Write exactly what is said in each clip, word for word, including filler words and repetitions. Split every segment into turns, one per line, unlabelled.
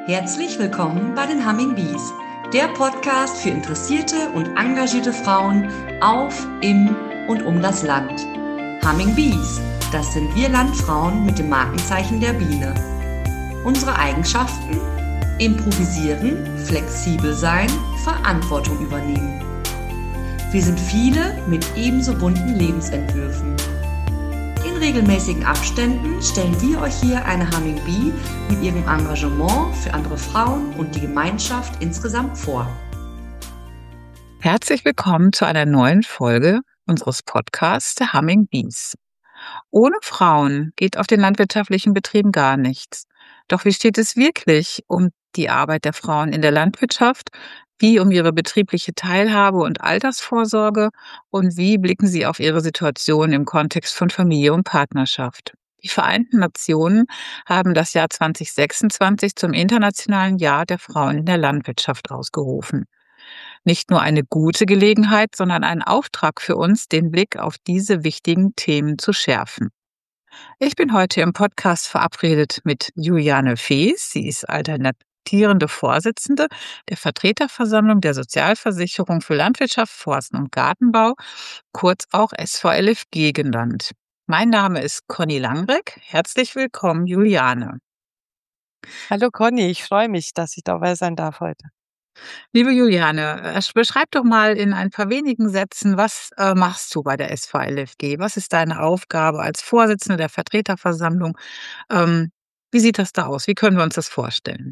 Herzlich willkommen bei den Humming Bees, der Podcast für interessierte und engagierte Frauen auf, im und um das Land. Humming Bees, das sind wir Landfrauen mit dem Markenzeichen der Biene. Unsere Eigenschaften? Improvisieren, flexibel sein, Verantwortung übernehmen. Wir sind viele mit ebenso bunten Lebensentwürfen. In regelmäßigen Abständen stellen wir euch hier eine Humming Bee mit ihrem Engagement für andere Frauen und die Gemeinschaft insgesamt vor.
Herzlich willkommen zu einer neuen Folge unseres Podcasts der Humming Bees. Ohne Frauen geht auf den landwirtschaftlichen Betrieben gar nichts. Doch wie steht es wirklich um die Arbeit der Frauen in der Landwirtschaft? Wie um ihre betriebliche Teilhabe und Altersvorsorge? Und wie blicken sie auf ihre Situation im Kontext von Familie und Partnerschaft? Die Vereinten Nationen haben das Jahr zwanzig sechsundzwanzig zum Internationalen Jahr der Frauen in der Landwirtschaft ausgerufen. Nicht nur eine gute Gelegenheit, sondern ein Auftrag für uns, den Blick auf diese wichtigen Themen zu schärfen. Ich bin heute im Podcast verabredet mit Juliane Fees. Sie ist alternierende Vorsitzende der Vertreterversammlung der Sozialversicherung für Landwirtschaft, Forsten und Gartenbau, kurz auch S V L F G genannt. Mein Name ist Conny Langreck. Herzlich willkommen, Juliane.
Hallo Conny, ich freue mich, dass ich dabei sein darf heute.
Liebe Juliane, beschreib doch mal in ein paar wenigen Sätzen, was äh, machst du bei der S V L F G? Was ist deine Aufgabe als Vorsitzende der Vertreterversammlung? Ähm, wie sieht das da aus? Wie können wir uns das vorstellen?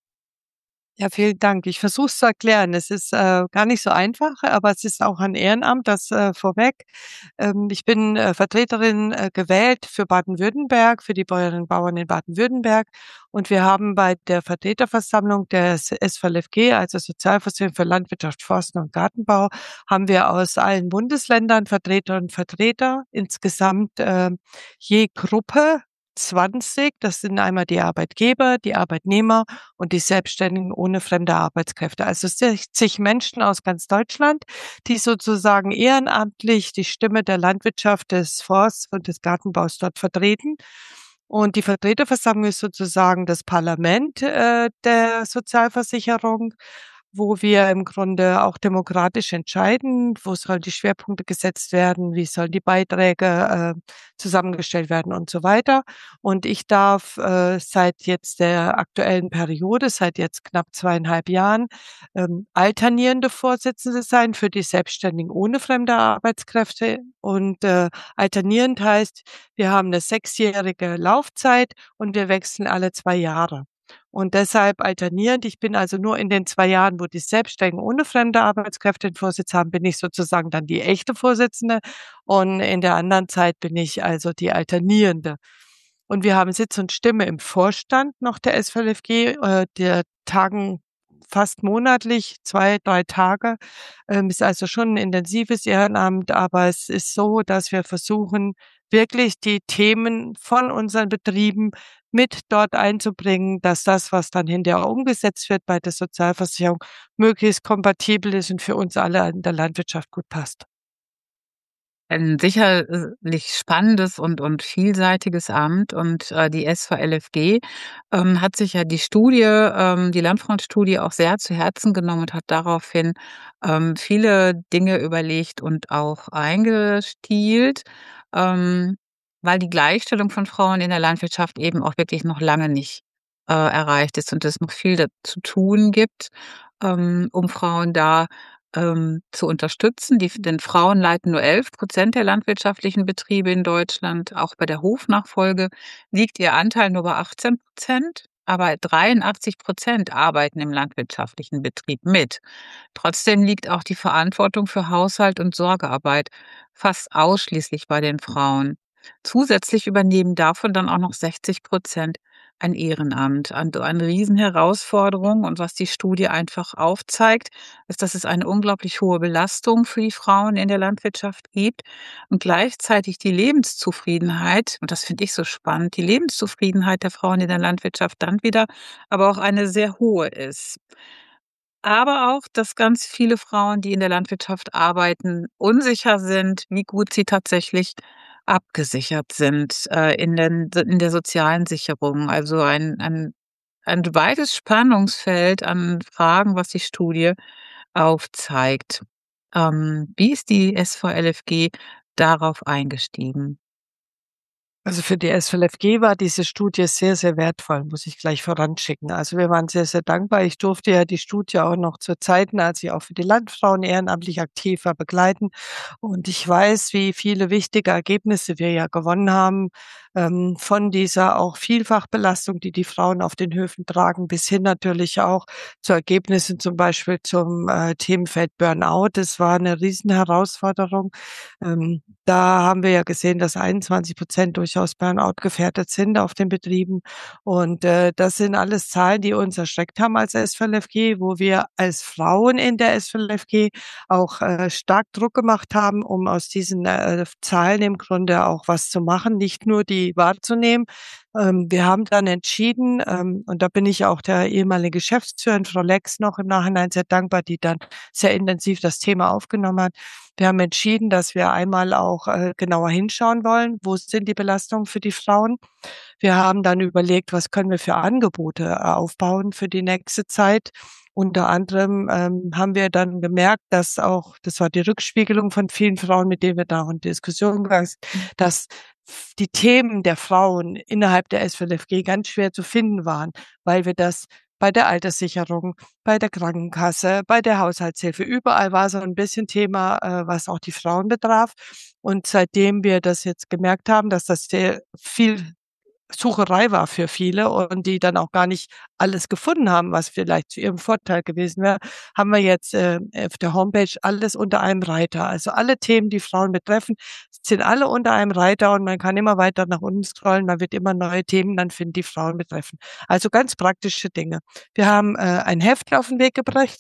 Ja, vielen Dank. Ich versuche es zu erklären. Es ist äh, gar nicht so einfach, aber es ist auch ein Ehrenamt, das äh, vorweg. Ähm, ich bin äh, Vertreterin äh, gewählt für Baden-Württemberg, für die Bäuerinnen und Bauern in Baden-Württemberg. Und wir haben bei der Vertreterversammlung der S V L F G, also Sozialversicherung für Landwirtschaft, Forsten und Gartenbau, haben wir aus allen Bundesländern Vertreterinnen und Vertreter, insgesamt äh, je Gruppe zwanzig. Das sind einmal die Arbeitgeber, die Arbeitnehmer und die Selbstständigen ohne fremde Arbeitskräfte. Also sechzig Menschen aus ganz Deutschland, die sozusagen ehrenamtlich die Stimme der Landwirtschaft, des Forsts und des Gartenbaus dort vertreten. Und die Vertreterversammlung ist sozusagen das Parlament äh, der Sozialversicherung, wo wir im Grunde auch demokratisch entscheiden, wo sollen die Schwerpunkte gesetzt werden, wie sollen die Beiträge äh, zusammengestellt werden und so weiter. Und ich darf äh, seit jetzt der aktuellen Periode, seit jetzt knapp zweieinhalb Jahren, ähm, alternierende Vorsitzende sein für die Selbstständigen ohne fremde Arbeitskräfte. Und äh, alternierend heißt, wir haben eine sechsjährige Laufzeit und wir wechseln alle zwei Jahre. Und deshalb alternierend. Ich bin also nur in den zwei Jahren, wo die Selbstständigen ohne fremde Arbeitskräfte den Vorsitz haben, bin ich sozusagen dann die echte Vorsitzende. Und in der anderen Zeit bin ich also die Alternierende. Und wir haben Sitz und Stimme im Vorstand noch der S V L F G, äh, der tagen fast monatlich, zwei, drei Tage. Ähm, ist also schon ein intensives Ehrenamt, aber es ist so, dass wir versuchen, wirklich die Themen von unseren Betrieben mit dort einzubringen, dass das, was dann hinterher umgesetzt wird bei der Sozialversicherung, möglichst kompatibel ist und für uns alle in der Landwirtschaft gut passt.
Ein sicherlich spannendes und und vielseitiges Amt und äh, die S V L F G ähm, hat sich ja die Studie, ähm, die Landfrauenstudie auch sehr zu Herzen genommen und hat daraufhin ähm, viele Dinge überlegt und auch eingestielt, ähm, weil die Gleichstellung von Frauen in der Landwirtschaft eben auch wirklich noch lange nicht äh, erreicht ist und es noch viel da zu tun gibt, ähm, um Frauen da ähm, zu unterstützen. Die, denn Frauen leiten nur elf Prozent der landwirtschaftlichen Betriebe in Deutschland. Auch bei der Hofnachfolge liegt ihr Anteil nur bei achtzehn Prozent. Aber dreiundachtzig Prozent arbeiten im landwirtschaftlichen Betrieb mit. Trotzdem liegt auch die Verantwortung für Haushalt und Sorgearbeit fast ausschließlich bei den Frauen. Zusätzlich übernehmen davon dann auch noch sechzig Prozent ein Ehrenamt. Also eine Riesenherausforderung. Und was die Studie einfach aufzeigt, ist, dass es eine unglaublich hohe Belastung für die Frauen in der Landwirtschaft gibt und gleichzeitig die Lebenszufriedenheit, und das finde ich so spannend, die Lebenszufriedenheit der Frauen in der Landwirtschaft dann wieder aber auch eine sehr hohe ist. Aber auch, dass ganz viele Frauen, die in der Landwirtschaft arbeiten, unsicher sind, wie gut sie tatsächlich abgesichert sind äh, in, den, in der sozialen Sicherung. Also ein, ein ein weites Spannungsfeld an Fragen, was die Studie aufzeigt. Ähm, wie ist die S V L F G darauf eingestiegen?
Also für die S V L F G war diese Studie sehr, sehr wertvoll, muss ich gleich voranschicken. Also wir waren sehr, sehr dankbar. Ich durfte ja die Studie auch noch zu Zeiten, als ich auch für die Landfrauen ehrenamtlich aktiv war, begleiten. Und ich weiß, wie viele wichtige Ergebnisse wir ja gewonnen haben, ähm, von dieser auch Vielfachbelastung, die die Frauen auf den Höfen tragen, bis hin natürlich auch zu Ergebnissen, zum Beispiel zum äh, Themenfeld Burnout. Das war eine Riesenherausforderung. Ähm, da haben wir ja gesehen, dass einundzwanzig Prozent durchaus Burnout gefährdet sind auf den Betrieben. Und äh, das sind alles Zahlen, die uns erschreckt haben als S V L F G, wo wir als Frauen in der S V L F G auch äh, stark Druck gemacht haben, um aus diesen äh, Zahlen im Grunde auch was zu machen, nicht nur die wahrzunehmen. Ähm, wir haben dann entschieden, ähm, und da bin ich auch der ehemaligen Geschäftsführerin, Frau Lex, noch im Nachhinein sehr dankbar, die dann sehr intensiv das Thema aufgenommen hat. Wir haben entschieden, dass wir einmal auch äh, genauer hinschauen wollen, wo sind die Belastungen für die Frauen. Wir haben dann überlegt, was können wir für Angebote äh, aufbauen für die nächste Zeit. Unter anderem ähm, haben wir dann gemerkt, dass auch, das war die Rückspiegelung von vielen Frauen, mit denen wir da auch in Diskussion gegangen sind, dass die Themen der Frauen innerhalb der S V L F G ganz schwer zu finden waren, weil wir das bei der Alterssicherung, bei der Krankenkasse, bei der Haushaltshilfe, überall war so ein bisschen Thema, äh, was auch die Frauen betraf. Und seitdem wir das jetzt gemerkt haben, dass das sehr viel Sucherei war für viele und die dann auch gar nicht alles gefunden haben, was vielleicht zu ihrem Vorteil gewesen wäre, haben wir jetzt äh, auf der Homepage alles unter einem Reiter. Also alle Themen, die Frauen betreffen, sind alle unter einem Reiter und man kann immer weiter nach unten scrollen, man wird immer neue Themen dann finden, die Frauen betreffen. Also ganz praktische Dinge. Wir haben äh, ein Heft auf den Weg gebracht.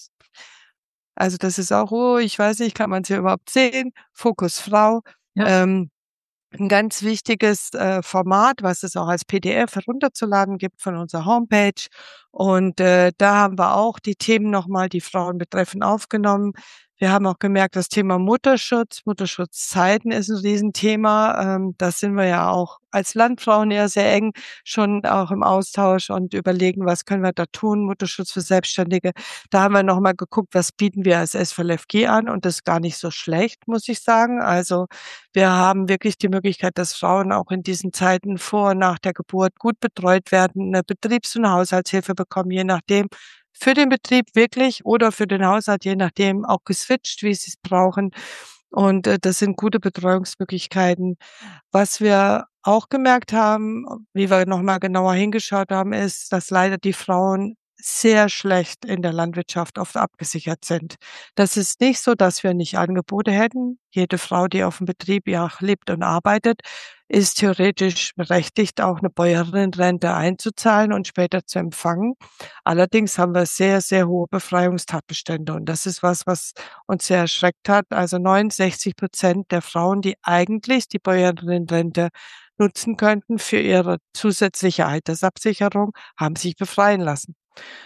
Also das ist auch, oh, ich weiß nicht, kann man es hier überhaupt sehen? Fokus Frau.
Ja.
Ähm, ein ganz wichtiges äh, Format, was es auch als P D F herunterzuladen gibt von unserer Homepage. Und äh, da haben wir auch die Themen nochmal, die Frauen betreffen, aufgenommen. Wir haben auch gemerkt, das Thema Mutterschutz, Mutterschutzzeiten ist ein Riesenthema. Ähm, da sind wir ja auch als Landfrauen ja sehr eng schon auch im Austausch und überlegen, was können wir da tun, Mutterschutz für Selbstständige. Da haben wir nochmal geguckt, was bieten wir als S V L F G an und das ist gar nicht so schlecht, muss ich sagen. Also wir haben wirklich die Möglichkeit, dass Frauen auch in diesen Zeiten vor und nach der Geburt gut betreut werden, eine Betriebs- und Haushaltshilfe bekommen, je nachdem, für den Betrieb wirklich oder für den Haushalt, je nachdem, auch geswitcht, wie sie es brauchen. Und äh, das sind gute Betreuungsmöglichkeiten. Was wir auch gemerkt haben, wie wir nochmal genauer hingeschaut haben, ist, dass leider die Frauen sehr schlecht in der Landwirtschaft oft abgesichert sind. Das ist nicht so, dass wir nicht Angebote hätten. Jede Frau, die auf dem Betrieb ja lebt und arbeitet, ist theoretisch berechtigt, auch eine Bäuerinnenrente einzuzahlen und später zu empfangen. Allerdings haben wir sehr, sehr hohe Befreiungstatbestände und das ist was, was uns sehr erschreckt hat. Also neunundsechzig Prozent der Frauen, die eigentlich die Bäuerinnenrente nutzen könnten für ihre zusätzliche Altersabsicherung, haben sich befreien lassen.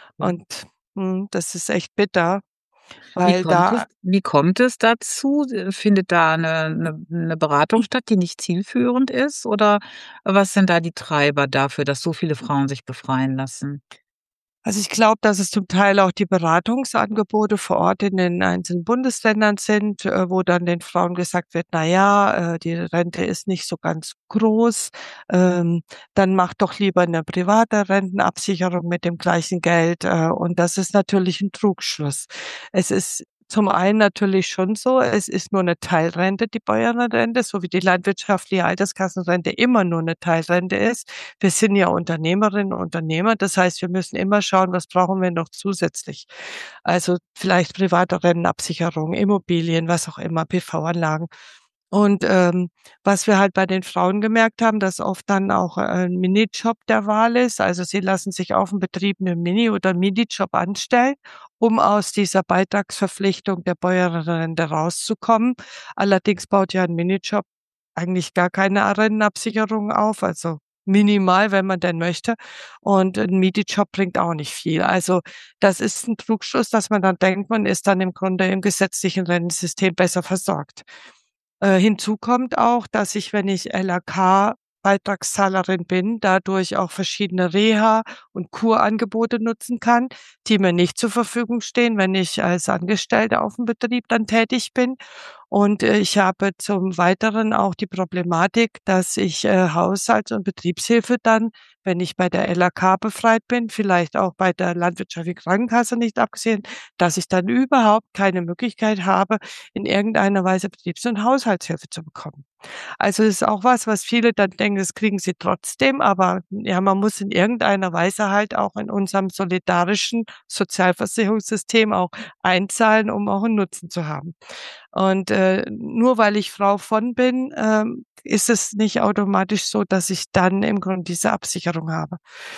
Und hm, das ist echt bitter,
Wie
weil
kommt es
da
wie kommt es dazu? Äh, findet da eine 'ne 'ne Beratung statt, die nicht zielführend ist? Oder was sind da die Treiber dafür, dass so viele Frauen sich befreien lassen?
Also ich glaube, dass es zum Teil auch die Beratungsangebote vor Ort in den einzelnen Bundesländern sind, äh, wo dann den Frauen gesagt wird, na ja, äh, die Rente ist nicht so ganz groß, ähm, dann macht doch lieber eine private Rentenabsicherung mit dem gleichen Geld. Äh, und das ist natürlich ein Trugschluss. Es ist zum einen natürlich schon so, es ist nur eine Teilrente, die Bäuerinnenrente, so wie die landwirtschaftliche Alterskassenrente immer nur eine Teilrente ist. Wir sind ja Unternehmerinnen und Unternehmer. Das heißt, wir müssen immer schauen, was brauchen wir noch zusätzlich. Also vielleicht private Rentenabsicherung, Immobilien, was auch immer, P V-Anlagen. Und ähm, was wir halt bei den Frauen gemerkt haben, dass oft dann auch äh, ein Minijob der Wahl ist. Also sie lassen sich auf dem Betrieb einen Mini- oder Minijob anstellen, um aus dieser Beitragsverpflichtung der Bäuerinnenrente rauszukommen. Allerdings baut ja ein Minijob eigentlich gar keine Rentenabsicherung auf, also minimal, wenn man denn möchte. Und ein Minijob bringt auch nicht viel. Also das ist ein Trugschluss, dass man dann denkt, man ist dann im Grunde im gesetzlichen Rentensystem besser versorgt. Äh, hinzu kommt auch, dass ich, wenn ich L A K Beitragszahlerin bin, dadurch auch verschiedene Reha- und Kurangebote nutzen kann, die mir nicht zur Verfügung stehen, wenn ich als Angestellte auf dem Betrieb dann tätig bin. Und, äh, ich habe zum Weiteren auch die Problematik, dass ich, äh, Haushalts- und Betriebshilfe dann, wenn ich bei der L A K befreit bin, vielleicht auch bei der landwirtschaftlichen Krankenkasse nicht abgesehen, dass ich dann überhaupt keine Möglichkeit habe, in irgendeiner Weise Betriebs- und Haushaltshilfe zu bekommen. Also, das ist auch was, was viele dann denken, das kriegen sie trotzdem, aber ja, man muss in irgendeiner Weise halt auch in unserem solidarischen Sozialversicherungssystem auch einzahlen, um auch 'n Nutzen zu haben. Und, äh, nur weil ich Frau von bin, ähm, ist es nicht automatisch so, dass ich dann im Grunde diese Absicherung habe.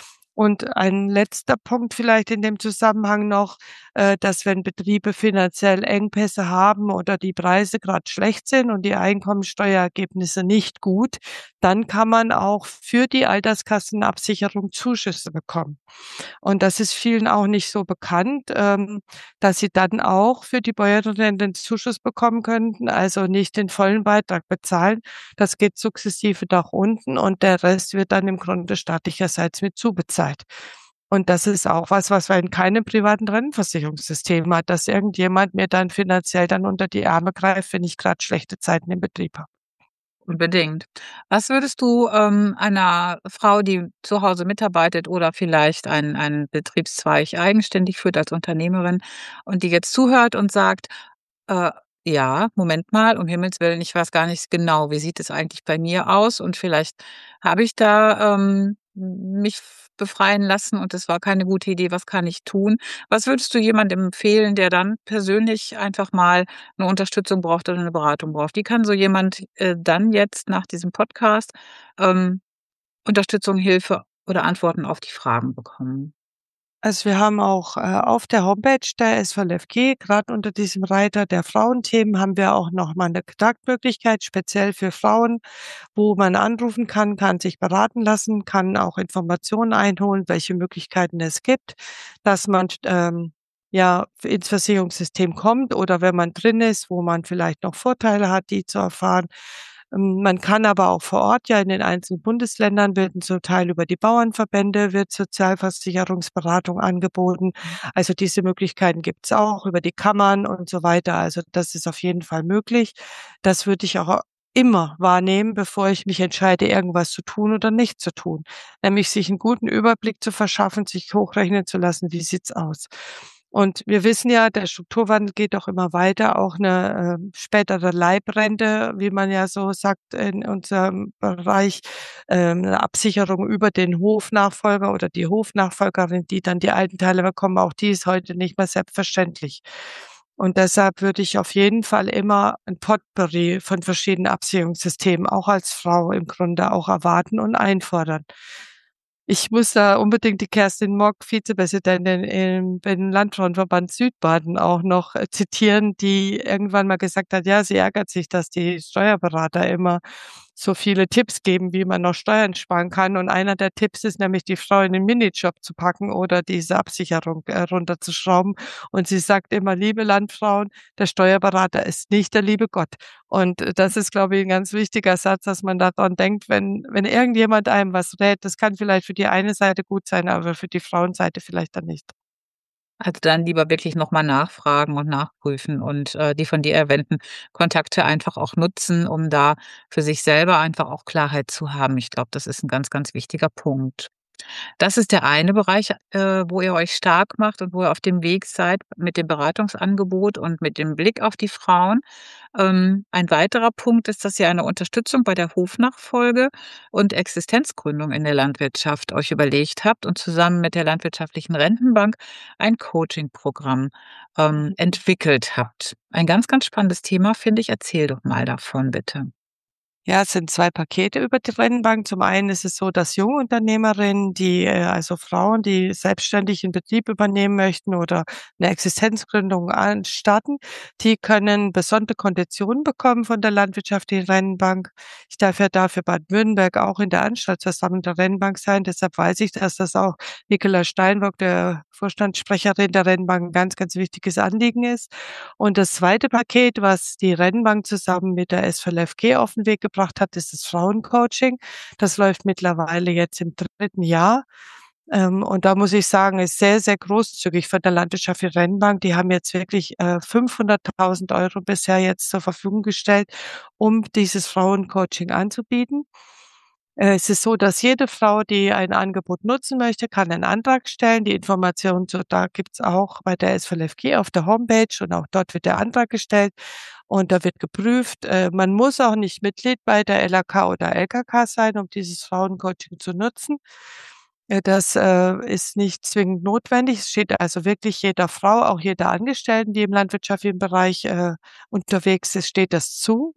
Und ein letzter Punkt vielleicht in dem Zusammenhang noch, äh, dass wenn Betriebe finanziell Engpässe haben oder die Preise grad schlecht sind und die Einkommensteuerergebnisse nicht gut, dann kann man auch für die Alterskassenabsicherung Zuschüsse bekommen. Und das ist vielen auch nicht so bekannt, ähm, dass sie dann auch für die Bäuerinnen den Zuschuss bekommen könnten, also nicht den vollen Beitrag bezahlen. Das geht sukzessive nach unten und der Rest wird dann im Grunde staatlicherseits mit zubezahlt. Und das ist auch was, was man in keinem privaten Rentenversicherungssystem hat, dass irgendjemand mir dann finanziell dann unter die Arme greift, wenn ich grad schlechte Zeiten im Betrieb habe.
Unbedingt. Was würdest du, ähm, einer Frau, die zu Hause mitarbeitet oder vielleicht einen einen Betriebszweig eigenständig führt als Unternehmerin und die jetzt zuhört und sagt: „Äh, ja, Moment mal, um Himmels Willen, ich weiß gar nicht genau, wie sieht es eigentlich bei mir aus und vielleicht habe ich da, ähm, mich f befreien lassen und das war keine gute Idee. Was kann ich tun?“ Was würdest du jemandem empfehlen, der dann persönlich einfach mal 'ne Unterstützung braucht oder 'ne Beratung braucht? Wie kann so jemand, äh, dann jetzt nach diesem Podcast, ähm, Unterstützung, Hilfe oder Antworten auf die Fragen bekommen?
Also, wir haben auch, äh, auf der Homepage der S V L F G, grad unter diesem Reiter der Frauenthemen, haben wir auch noch mal 'ne Kontaktmöglichkeit speziell für Frauen, wo man anrufen kann, kann sich beraten lassen, kann auch Informationen einholen, welche Möglichkeiten es gibt, dass man, ähm, ja, ins Versicherungssystem kommt oder wenn man drin ist, wo man vielleicht noch Vorteile hat, die zu erfahren. Ähm, man kann aber auch vor Ort ja in den einzelnen Bundesländern werden zum Teil über die Bauernverbände wird Sozialversicherungsberatung angeboten. Also, diese Möglichkeiten gibt's auch über die Kammern und so weiter. Also, das ist auf jeden Fall möglich. Das würde ich auch immer wahrnehmen, bevor ich mich entscheide, irgendwas zu tun oder nicht zu tun. Nämlich sich 'n guten Überblick zu verschaffen, sich hochrechnen zu lassen, wie sieht's aus? Und wir wissen ja, der Strukturwandel geht auch immer weiter, auch 'ne, ähm, spätere Leibrente, wie man ja so sagt in unserem Bereich, ähm, 'ne Absicherung über den Hofnachfolger oder die Hofnachfolgerin, die dann die alten Teile bekommen, auch die ist heute nicht mehr selbstverständlich. Und deshalb würde ich auf jeden Fall immer 'n Potpourri von verschiedenen Absicherungssystemen auch als Frau im Grunde auch erwarten und einfordern. Ich muss da unbedingt die Kerstin Mock, Vizepräsidentin im beim Landfrauenverband Südbaden auch noch, äh, zitieren, die irgendwann mal gesagt hat, ja, sie ärgert sich, dass die Steuerberater immer so viele Tipps geben, wie man noch Steuern sparen kann. Und einer der Tipps ist nämlich, die Frau in den Minijob zu packen oder diese Absicherung, äh, runterzuschrauben. Und sie sagt immer: „Liebe Landfrauen, der Steuerberater ist nicht der liebe Gott.“ Und, äh, das ist, glaube ich, 'n ganz wichtiger Satz, dass man da dran denkt, wenn wenn irgendjemand einem was rät, das kann vielleicht für die eine Seite gut sein, aber für die Frauenseite vielleicht dann nicht.
Also, dann lieber wirklich noch mal nachfragen und nachprüfen und, äh, die von dir erwähnten Kontakte einfach auch nutzen, um da für sich selber einfach auch Klarheit zu haben. Ich glaube, das ist 'n ganz, ganz wichtiger Punkt. Das ist der eine Bereich, äh, wo ihr euch stark macht und wo ihr auf dem Weg seid mit dem Beratungsangebot und mit dem Blick auf die Frauen. Ähm, ein weiterer Punkt ist, dass ihr eine Unterstützung bei der Hofnachfolge und Existenzgründung in der Landwirtschaft euch überlegt habt und zusammen mit der Landwirtschaftlichen Rentenbank ein Coaching-Programm, ähm, entwickelt habt. Ein ganz, ganz spannendes Thema, finde ich. Erzähl doch mal davon, bitte.
Ja, es sind zwei Pakete über die Rentenbank. Zum einen ist es so, dass Jungunternehmerinnen, die, äh also Frauen, die selbstständig 'n Betrieb übernehmen möchten oder 'ne Existenzgründung an starten, die können besondere Konditionen bekommen von der Landwirtschaftlichen Rentenbank. Ich darf ja da für Baden-Württemberg auch in der Anstaltsversammlung der Rentenbank sein. Deshalb weiß ich, dass das auch Nicola Steinbock, der Vorstandssprecherin der Rentenbank, 'n ganz, ganz wichtiges Anliegen ist. Und das zweite Paket, was die Rentenbank zusammen mit der S V L F G auf 'n Weg gebracht hat, ist das Frauencoaching. Das läuft mittlerweile jetzt im dritten Jahr. Ähm, und da muss ich sagen, ist sehr, sehr großzügig von der Landwirtschaftlichen Rentenbank. Die haben jetzt wirklich äh, fünfhunderttausend Euro bisher jetzt zur Verfügung gestellt, um dieses Frauencoaching anzubieten. Äh, es ist so, dass jede Frau, die ein Angebot nutzen möchte, kann einen Antrag stellen. Die Informationen zu da gibt's auch bei der S V L F G auf der Homepage und auch dort wird der Antrag gestellt und da wird geprüft. Äh, man muss auch nicht Mitglied bei der L A K oder L K K sein, um dieses Frauencoaching zu nutzen. Äh, das äh, ist nicht zwingend notwendig. Es steht also wirklich jeder Frau, auch jeder Angestellten, die im landwirtschaftlichen Bereich äh, unterwegs ist, steht das zu.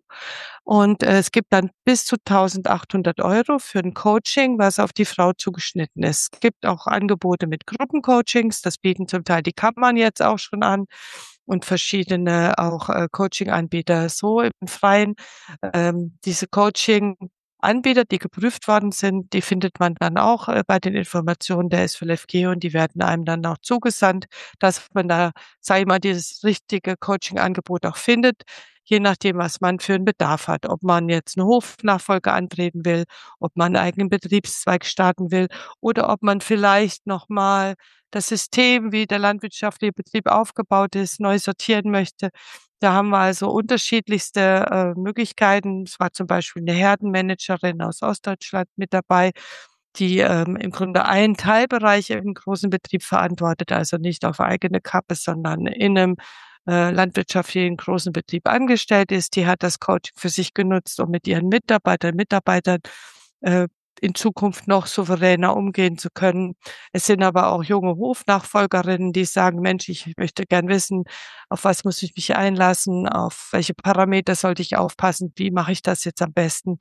Und äh, es gibt dann bis zu eintausendachthundert Euro für ein Coaching, was auf die Frau zugeschnitten ist. Es gibt auch Angebote mit Gruppencoachings, das bieten zum Teil die Kammern jetzt auch schon an und verschiedene auch äh, Coaching-Anbieter so im Freien. Ähm, diese Coaching-Anbieter, die geprüft worden sind, die findet man dann auch äh, bei den Informationen der S V L F G und die werden einem dann auch zugesandt, dass man da, sag ich mal, dieses richtige Coaching-Angebot auch findet, je nachdem, was man für einen Bedarf hat. Ob man jetzt eine Hofnachfolge antreten will, ob man einen eigenen Betriebszweig starten will oder ob man vielleicht noch mal das System, wie der landwirtschaftliche Betrieb aufgebaut ist, neu sortieren möchte. Da haben wir also unterschiedlichste äh, Möglichkeiten. Es war zum Beispiel eine Herdenmanagerin aus Ostdeutschland mit dabei, die ähm, im Grunde einen Teilbereich im großen Betrieb verantwortet, also nicht auf eigene Kappe, sondern in einem äh, landwirtschaftlichen großen Betrieb angestellt ist. Die hat das Coaching für sich genutzt, um mit ihren Mitarbeitern, Mitarbeitern äh, in Zukunft noch souveräner umgehen zu können. Es sind aber auch junge Hofnachfolgerinnen, die sagen, Mensch, ich möchte gern wissen, auf was muss ich mich einlassen, auf welche Parameter sollte ich aufpassen, wie mache ich das jetzt am besten.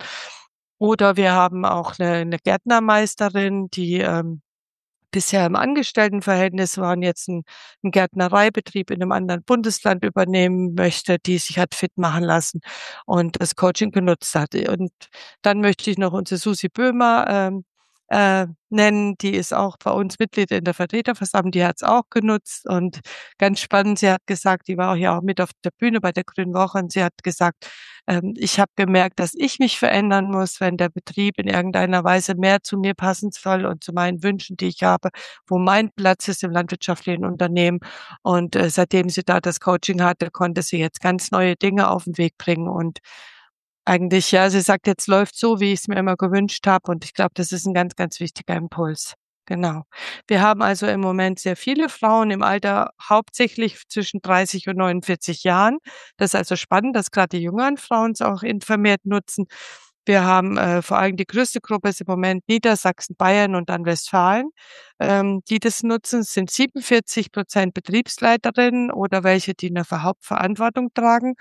Oder wir haben auch eine, eine Gärtnermeisterin, die ähm, bisher im Angestelltenverhältnis war und jetzt einen, einen Gärtnereibetrieb in einem anderen Bundesland übernehmen möchte, die sich hat fit machen lassen und das Coaching genutzt hat. Und dann möchte ich noch unsere Susi Böhmer ähm, äh, nennen. Die ist auch bei uns Mitglied in der Vertreterversammlung. Die hat es auch genutzt und ganz spannend. Sie hat gesagt, die war auch ja auch mit auf der Bühne bei der Grünen Woche und sie hat gesagt, ähm, ich habe gemerkt, dass ich mich verändern muss, wenn der Betrieb in irgendeiner Weise mehr zu mir passen soll und zu meinen Wünschen, die ich habe, wo mein Platz ist im landwirtschaftlichen Unternehmen. Und äh, seitdem sie da das Coaching hatte, konnte sie jetzt ganz neue Dinge auf den Weg bringen und eigentlich, ja, sie sagt, jetzt läuft so, wie ich es mir immer gewünscht habe. Und ich glaube, das ist ein ganz, ganz wichtiger Impuls. Genau. Wir haben also im Moment sehr viele Frauen im Alter hauptsächlich zwischen dreißig und neunundvierzig Jahren. Das ist also spannend, dass gerade die jüngeren Frauen es auch in vermehrt nutzen. Wir haben äh, vor allem die größte Gruppe ist im Moment Niedersachsen, Bayern und dann Westfalen, ähm, die das nutzen. Es sind siebenundvierzig Prozent Betriebsleiterinnen oder welche, die eine Hauptverantwortung tragen,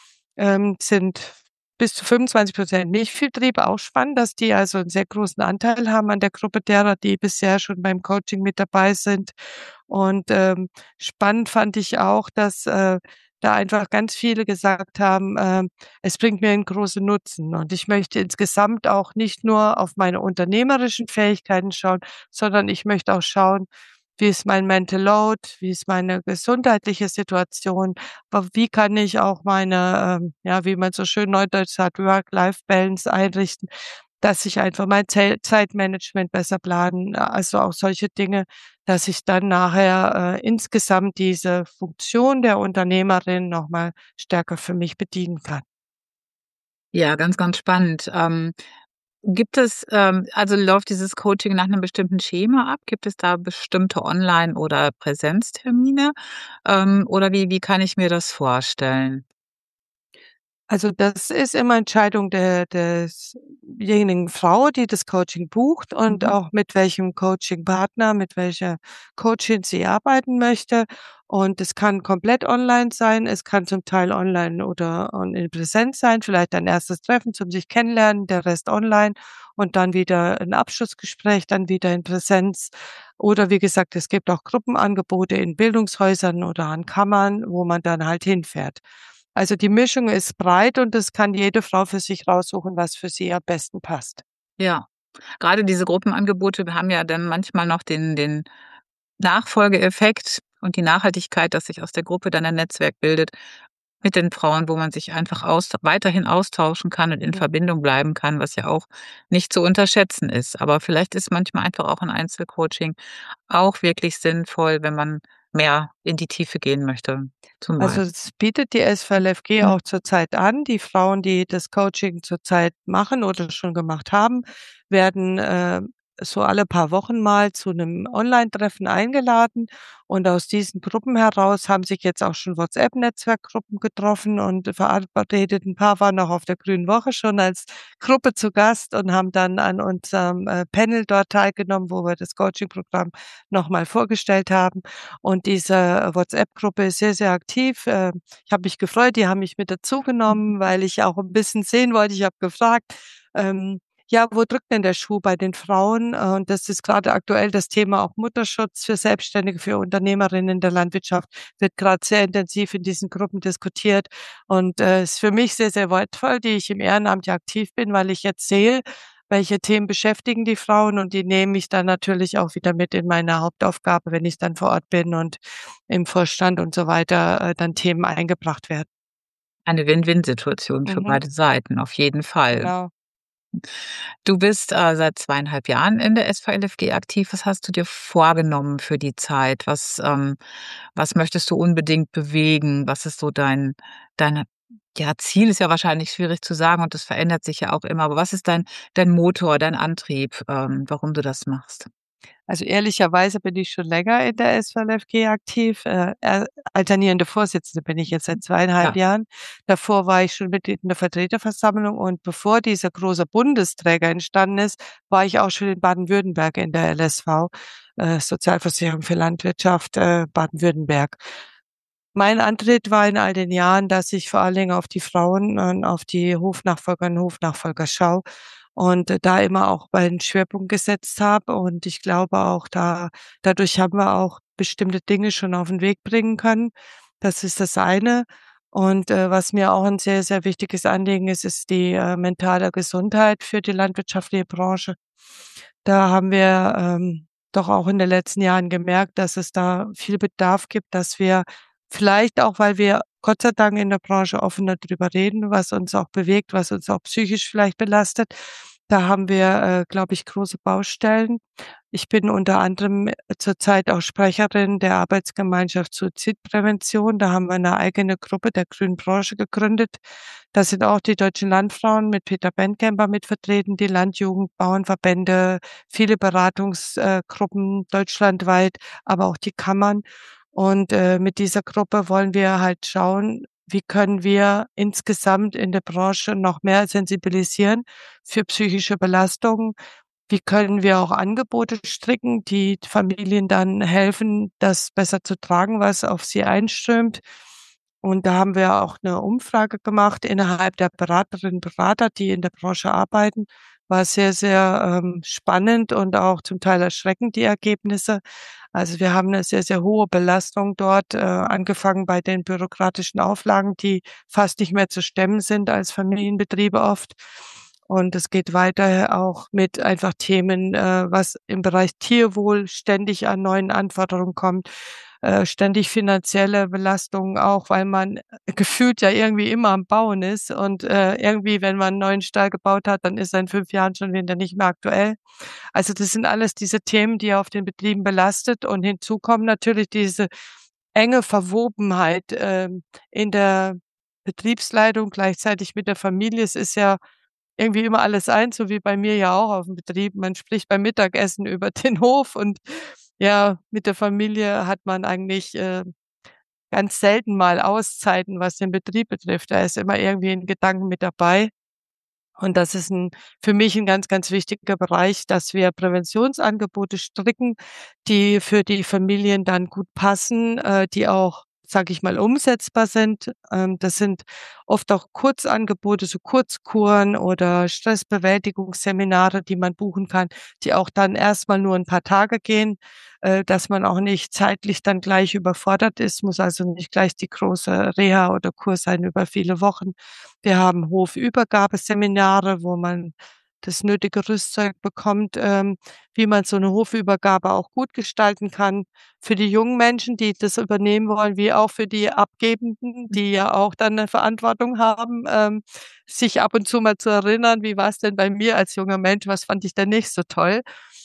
ähm, sind bis zu fünfundzwanzig Prozent Milchviehbetriebe, auch spannend, dass die also einen sehr großen Anteil haben an der Gruppe derer, die bisher schon beim Coaching mit dabei sind. Und ähm, spannend fand ich auch, dass äh, da einfach ganz viele gesagt haben, äh, es bringt mir einen großen Nutzen. Und ich möchte insgesamt auch nicht nur auf meine unternehmerischen Fähigkeiten schauen, sondern ich möchte auch schauen, wie ist mein Mental Load, wie ist meine gesundheitliche Situation, aber wie kann ich auch meine, ähm, ja, wie man so schön neudeutsch sagt, Work-Life-Balance einrichten, dass ich einfach mein Ze- Zeitmanagement besser planen, also auch solche Dinge, dass ich dann nachher äh, insgesamt diese Funktion der Unternehmerin nochmal stärker für mich bedienen kann.
Ja, ganz, ganz spannend. Ähm, gibt es, ähm, also läuft dieses Coaching nach einem bestimmten Schema ab? Gibt es da bestimmte Online- oder Präsenztermine? Ähm, oder wie, wie kann ich mir das vorstellen?
Also, das ist immer Entscheidung der desjenigen Frau, die das Coaching bucht und
Mhm.
auch mit welchem Coachingpartner, mit welcher Coachin sie arbeiten möchte. Und es kann komplett online sein, es kann zum Teil online oder on in Präsenz sein, vielleicht ein erstes Treffen zum sich kennenlernen, der Rest online und dann wieder ein Abschlussgespräch, dann wieder in Präsenz. Oder wie gesagt, es gibt auch Gruppenangebote in Bildungshäusern oder an Kammern, wo man dann halt hinfährt. Also die Mischung ist breit und das kann jede Frau für sich raussuchen, was für sie am besten passt.
Ja, gerade diese Gruppenangebote haben ja dann manchmal noch den, den Nachfolgeeffekt und die Nachhaltigkeit, dass sich aus der Gruppe dann ein Netzwerk bildet. mit den Frauen, wo man sich einfach aus weiterhin austauschen kann und in
Mhm.
Verbindung bleiben kann, was ja auch nicht zu unterschätzen ist. Aber vielleicht ist manchmal einfach auch ein Einzelcoaching auch wirklich sinnvoll, wenn man mehr in die Tiefe gehen möchte, zum
Also,
Beispiel.
das bietet die S V L F G
Mhm.
auch zurzeit an. Die Frauen, die das Coaching zurzeit machen oder schon gemacht haben, werden, äh, so alle paar Wochen mal zu 'nem Online-Treffen eingeladen. Und aus diesen Gruppen heraus haben sich jetzt auch schon WhatsApp-Netzwerkgruppen getroffen und verabredet. 'N paar waren auch auf der Grünen Woche schon als Gruppe zu Gast und haben dann an unserem, äh, Panel dort teilgenommen, wo wir das Coaching-Programm noch mal vorgestellt haben. Und diese WhatsApp-Gruppe ist sehr, sehr aktiv. Äh, ich habe mich gefreut, die haben mich mit dazugenommen, weil ich auch 'n bisschen sehen wollte. Ich habe gefragt, ähm, ja, wo drückt denn der Schuh bei den Frauen? Äh, und das ist grade aktuell das Thema auch Mutterschutz für Selbstständige, für Unternehmerinnen in der Landwirtschaft, wird grad sehr intensiv in diesen Gruppen diskutiert und, äh, ist für mich sehr, sehr wertvoll, die ich im Ehrenamt ja aktiv bin, weil ich jetzt sehe, welche Themen beschäftigen die Frauen und die nehme ich dann natürlich auch wieder mit in meine Hauptaufgabe, wenn ich dann vor Ort bin und im Vorstand und so weiter, äh, dann Themen eingebracht werden.
Eine Win-Win-Situation für
Mhm.
beide Seiten, auf jeden Fall.
Genau.
Du bist, äh, seit zweieinhalb Jahren in der S V L F G aktiv. Was hast du dir vorgenommen für die Zeit? Was, ähm was möchtest du unbedingt bewegen? Was ist so dein deine ja, Ziel ist ja wahrscheinlich schwierig zu sagen und das verändert sich ja auch immer. Aber was ist dein dein Motor, dein Antrieb, ähm, warum du das machst?
Also, ehrlicherweise bin ich schon länger in der S V L F G aktiv. Äh, äh, alternierende Vorsitzende bin ich jetzt seit zweieinhalb
Ja.
Jahren. Davor war ich schon Mitglied in der Vertreterversammlung und bevor dieser große Bundesträger entstanden ist, war ich auch schon in Baden-Württemberg in der L S V, äh, Sozialversicherung für Landwirtschaft, äh, Baden-Württemberg. Mein Antritt war in all den Jahren, dass ich vor allen Dingen auf die Frauen und auf die Hofnachfolgerinnen, Hofnachfolger schaue und da immer auch meinen Schwerpunkt gesetzt habe. Und ich glaube auch, da dadurch haben wir auch bestimmte Dinge schon auf 'n Weg bringen können. Das ist das eine. Und, äh, was mir auch 'n sehr, sehr wichtiges Anliegen ist, ist die, äh, mentale Gesundheit für die landwirtschaftliche Branche. Da haben wir, ähm, doch auch in den letzten Jahren gemerkt, dass es da viel Bedarf gibt, dass wir vielleicht auch, weil wir Gott sei Dank in der Branche offener drüber reden, was uns auch bewegt, was uns auch psychisch vielleicht belastet. Da haben wir, äh, glaube ich, große Baustellen. Ich bin unter anderem zurzeit auch Sprecherin der Arbeitsgemeinschaft Suizidprävention. Da haben wir 'ne eigene Gruppe der Grünen Branche gegründet. Da sind auch die Deutschen Landfrauen mit Peter Bentkemper mit vertreten, die Landjugend, Bauernverbände, viele Beratungs äh, Gruppen deutschlandweit, aber auch die Kammern. Und, äh, mit dieser Gruppe wollen wir halt schauen, wie können wir insgesamt in der Branche noch mehr sensibilisieren für psychische Belastungen? Wie können wir auch Angebote stricken, die Familien dann helfen, das besser zu tragen, was auf sie einströmt? Und da haben wir auch 'ne Umfrage gemacht innerhalb der Beraterinnen, Berater, die in der Branche arbeiten. War sehr, sehr, ähm, spannend und auch zum Teil erschreckend, die Ergebnisse. Also, wir haben 'ne sehr, sehr hohe Belastung dort, äh, angefangen bei den bürokratischen Auflagen, die fast nicht mehr zu stemmen sind als Familienbetriebe oft. Und es geht weiter auch mit einfach Themen, äh, was im Bereich Tierwohl ständig an neuen Anforderungen kommt, äh, ständig finanzielle Belastungen auch, weil man gefühlt ja irgendwie immer am Bauen ist und, äh, irgendwie, wenn man 'n neuen Stall gebaut hat, dann ist er in fünf Jahren schon wieder nicht mehr aktuell. Also, das sind alles diese Themen, die auf den Betrieben belastet und hinzu kommen natürlich diese enge Verwobenheit, ähm, in der Betriebsleitung gleichzeitig mit der Familie. Es ist ja irgendwie immer alles eins, so wie bei mir ja auch aufm Betrieb. Man spricht beim Mittagessen über den Hof und ja, mit der Familie hat man eigentlich, äh, ganz selten mal Auszeiten, was den Betrieb betrifft. Da ist immer irgendwie 'n Gedanken mit dabei. Und das ist 'n für mich 'n ganz, ganz wichtiger Bereich, dass wir Präventionsangebote stricken, die für die Familien dann gut passen, äh, die auch, sage ich mal, umsetzbar sind. Ähm, das sind oft auch Kurzangebote, so Kurzkuren oder Stressbewältigungsseminare, die man buchen kann, die auch dann erst mal nur 'n paar Tage gehen, äh, dass man auch nicht zeitlich dann gleich überfordert ist, muss also nicht gleich die große Reha oder Kurs sein über viele Wochen. Wir haben Hofübergabeseminare, wo man das nötige Rüstzeug bekommt, ähm, wie man so eine Hofübergabe auch gut gestalten kann. Für die jungen Menschen, die das übernehmen wollen, wie auch für die Abgebenden, die ja auch dann 'ne Verantwortung haben, ähm, sich ab und zu mal zu erinnern: „Wie war's denn bei mir als junger Mensch? Was fand ich denn nicht so toll?“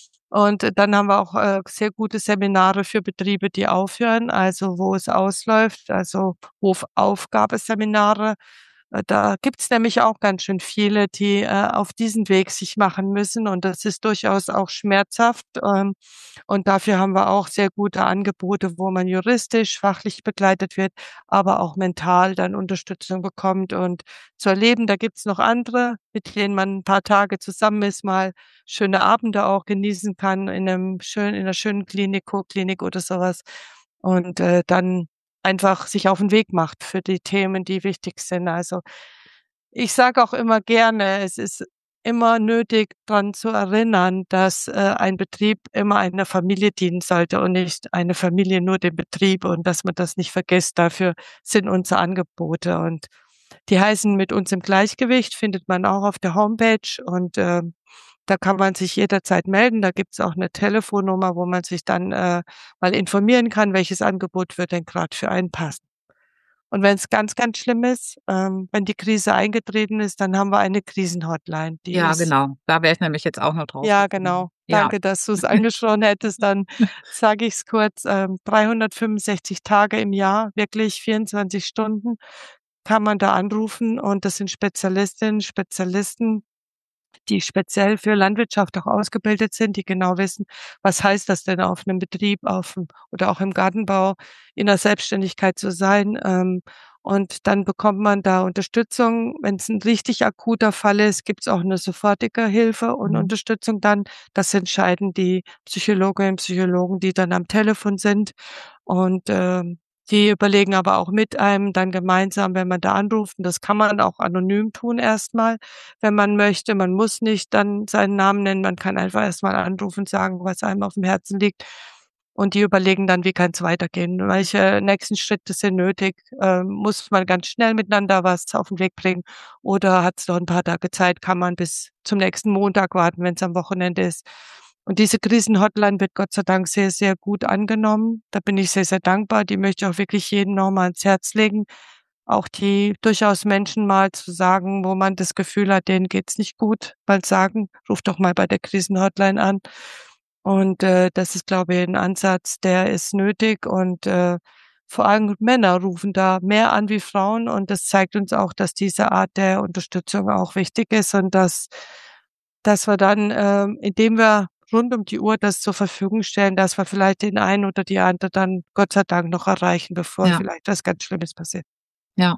Und äh, dann haben wir auch, äh, sehr gute Seminare für Betriebe, die aufhören, also wo es ausläuft, also Hofaufgabeseminare. Äh, da gibt's nämlich auch ganz schön viele, die, äh, auf diesen Weg sich machen müssen und das ist durchaus auch schmerzhaft, ähm, und dafür haben wir auch sehr gute Angebote, wo man juristisch, fachlich begleitet wird, aber auch mental dann Unterstützung bekommt und zu erleben, da gibt's noch andere, mit denen man 'n paar Tage zusammen ist, mal schöne Abende auch genießen kann in 'nem schönen in 'ner schönen Klinik, Kurklinik oder so was und, äh, dann einfach sich auf 'n Weg macht für die Themen, die wichtig sind. Also, ich sage auch immer gerne, es ist immer nötig, dran zu erinnern, dass, äh, ein Betrieb immer einer Familie dienen sollte und nicht eine Familie nur dem Betrieb und dass man das nicht vergisst. Dafür sind unsere Angebote und die heißen „Mit uns im Gleichgewicht“, findet man auch auf der Homepage und, ähm, da kann man sich jederzeit melden. Da gibt's auch 'ne Telefonnummer, wo man sich dann, äh, mal informieren kann, welches Angebot wird denn grad für einen passen. Und wenn's ganz, ganz schlimm ist, ähm, wenn die Krise eingetreten ist, dann haben wir eine Krisenhotline. Die
Ja,
ist
genau. Da wäre ich nämlich jetzt auch noch drauf
ja,
gekommen.
genau.
Ja.
Danke, dass du's angesprochen hättest. Dann sage ich's kurz, ähm, dreihundertfünfundsechzig Tage im Jahr, wirklich vierundzwanzig Stunden kann man da anrufen und das sind Spezialistinnen, Spezialisten, die speziell für Landwirtschaft auch ausgebildet sind, die genau wissen, was heißt das denn auf 'nem Betrieb, auf'm oder auch im Gartenbau in der Selbstständigkeit zu sein. Ähm, und dann bekommt man da Unterstützung. Wenn's 'n richtig akuter Fall ist, gibt's auch 'ne sofortige Hilfe und
Mhm.
Unterstützung dann. Das entscheiden die Psychologinnen, Psychologen, die dann am Telefon sind. Und, ähm, die überlegen aber auch mit einem dann gemeinsam, wenn man da anruft und das kann man auch anonym tun erst mal, wenn man möchte. Man muss nicht dann seinen Namen nennen. Man kann einfach erst mal anrufen und sagen, was einem auf'm Herzen liegt. Und die überlegen dann, wie kann's weitergehen? Welche nächsten Schritte sind nötig? Ähm, muss man ganz schnell miteinander was auf 'n Weg bringen oder hat's noch 'n paar Tage Zeit? Kann man bis zum nächsten Montag warten, wenn's am Wochenende ist? Und diese Krisenhotline wird Gott sei Dank sehr, sehr gut angenommen. Da bin ich sehr, sehr dankbar. Die möchte ich auch wirklich jedem noch mal ans Herz legen. Auch die durchaus Menschen mal zu sagen, wo man das Gefühl hat, denen geht's nicht gut, mal sagen: „Ruf doch mal bei der Krisenhotline an.“ Und, äh, das ist, glaube ich, 'n Ansatz, der ist nötig und, äh, vor allem Männer rufen da mehr an wie Frauen und das zeigt uns auch, dass diese Art der Unterstützung auch wichtig ist und dass dass wir dann, ähm, indem wir rund um die Uhr das zur Verfügung stellen, dass wir vielleicht den einen oder die andere dann Gott sei Dank noch erreichen, bevor
Ja.
vielleicht was ganz Schlimmes passiert.
Ja.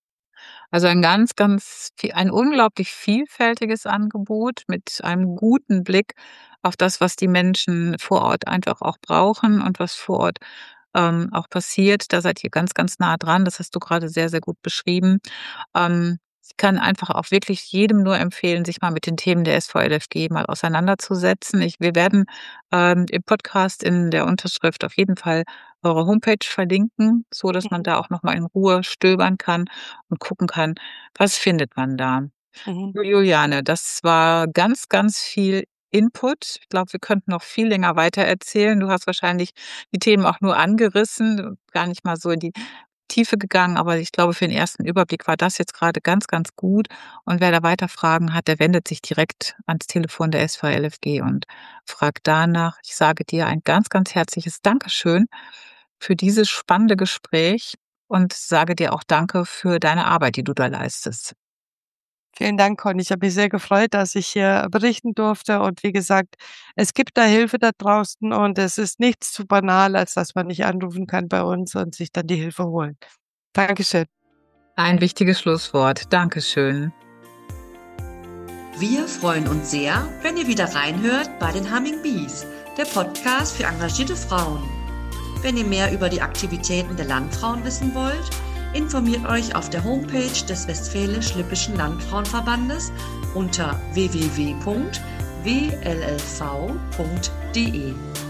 Also ein ganz, ganz vie ein unglaublich vielfältiges Angebot mit einem guten Blick auf das, was die Menschen vor Ort einfach auch brauchen und was vor Ort, ähm, auch passiert. Da seid ihr ganz, ganz nah dran. Das hast du grade sehr, sehr gut beschrieben. Ähm, ich kann einfach auch wirklich jedem nur empfehlen, sich mal mit den Themen der S V L F G mal auseinanderzusetzen. Ich wir werden, ähm, im Podcast in der Unterschrift auf jeden Fall eure Homepage verlinken, so dass man
Mhm.
da auch noch mal in Ruhe stöbern kann und gucken kann, was findet man da.
Mhm.
Du Juliane, das war ganz, ganz viel Input. Ich glaube, wir könnten noch viel länger weitererzählen. Du hast wahrscheinlich die Themen auch nur angerissen, gar nicht mal so in die Tiefe gegangen, aber ich glaube, für den ersten Überblick war das jetzt grade ganz, ganz gut. Und wer da weiter Fragen hat, der wendet sich direkt ans Telefon der S V L F G und fragt danach. Ich sage dir ein ganz, ganz herzliches Dankeschön für dieses spannende Gespräch und sage dir auch Danke für deine Arbeit, die du da leistest.
Vielen Dank, Conny. Ich habe mich sehr gefreut, dass ich hier berichten durfte und wie gesagt, es gibt da Hilfe da draußen und es ist nichts zu banal, als dass man nicht anrufen kann bei uns und sich dann die Hilfe holen. Dankeschön.
Ein wichtiges Schlusswort. Dankeschön.
Wir freuen uns sehr, wenn ihr wieder reinhört bei den Humming Bees, der Podcast für engagierte Frauen. Wenn ihr mehr über die Aktivitäten der Landfrauen wissen wollt, informiert euch auf der Homepage des Westfälisch-Lippischen Landfrauenverbandes unter w w w punkt w l l v punkt d e.